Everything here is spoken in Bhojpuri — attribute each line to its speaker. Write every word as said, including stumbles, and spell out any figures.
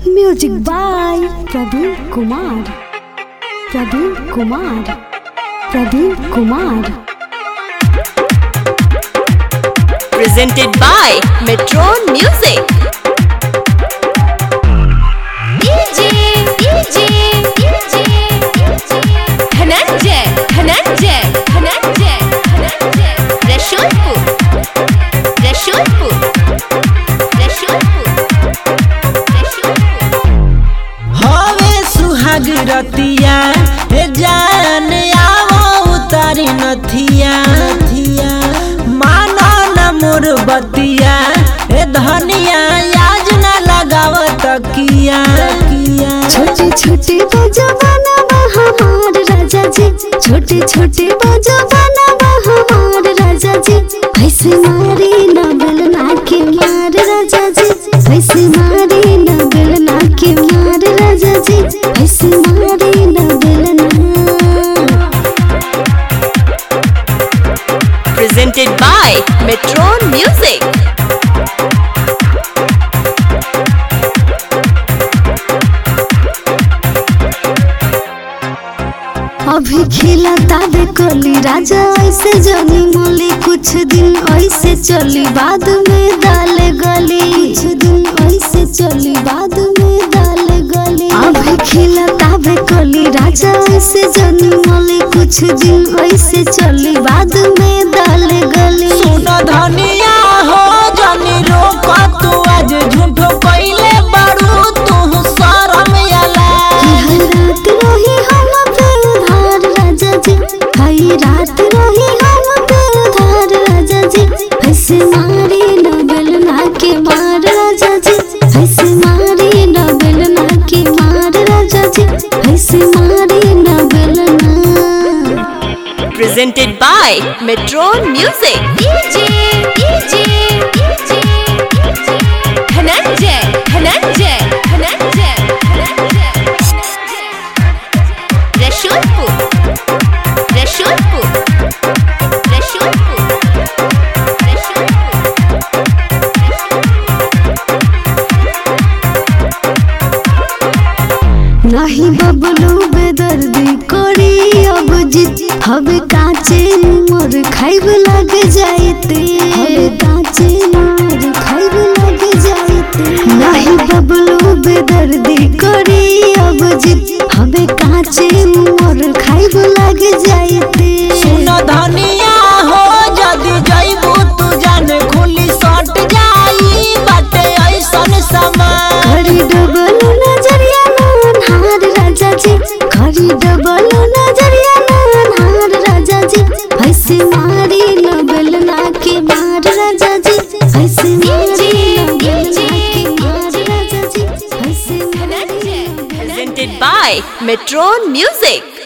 Speaker 1: Music by Praveen Kumar Praveen Kumar Praveen Kumar
Speaker 2: presented by Metron Music. D J D J D J Dhananjay Dhananjay Dhananjay Dhananjay Rashulpur Rashulpur Rashulpur Rashulpur
Speaker 3: हवे सुहाग रतिया हे जान आवो उतारी नथिया मानो न मोर बतिया हे धनिया याज न लगाव तकिया
Speaker 1: छोटे छोटे बजवाना हमार राजा जी छोटे छोटे बजवाना हमार राजा जी ऐसे मारी न बेलना के मार राजा जी ऐसे मारी न बेलना के मार राजा जी ऐसे मारी न बेलना
Speaker 2: presented by Metron Music.
Speaker 1: अभी खेला ताबे कोली राजा ऐसे जनी मोली कुछ दिन ऐसे चली बाद में दाल गली कुछ दिन ऐसे चली बाद में दाल गली अभी खेला ताबे कोली राजा ऐसे जनी मोली कुछ दिन ऐसे चली बाद में दाल गली
Speaker 3: सुन धनिया हो जनी रोक तू आज झूठो कइले बारू तू शरम आला
Speaker 1: हर रात रही हम पे उधार राजा जी हई रात रही हम पे उधार राजा जी ऐसे मारी न बेलना के मार राजा जी ऐसे मारी न बेलना के मार राजा जी ऐसे मारी न बेलना
Speaker 2: Presented by Metron Music. D J D J D J Dhananjay Dhananjay Dhananjay Dhananjay Rashulpur Rashulpur Rashulpur
Speaker 1: नहीं बबलू बेदर्दी कोरी अब जित हवे काचे मोर खाइब लग जाइते हवे काचे मोर खाइब लग जाइते नहीं बबलू बेदर्दी कोरी अब जित हवे काचे मोर खाइब लग जाइते
Speaker 3: सुन धनिया हो जदी जइबू तू जान खुली सट जाई बाटे ऐसन समान
Speaker 1: खरी डबल नजरिया हार राजा जी खरी डबल नजरिया हार राजा जी ऐसे मारी न बेलना के मार राजा जी ऐसे मारी न बेलना के मार राजा जी ऐसे मारी न बेलना
Speaker 2: Presented by Metron Music.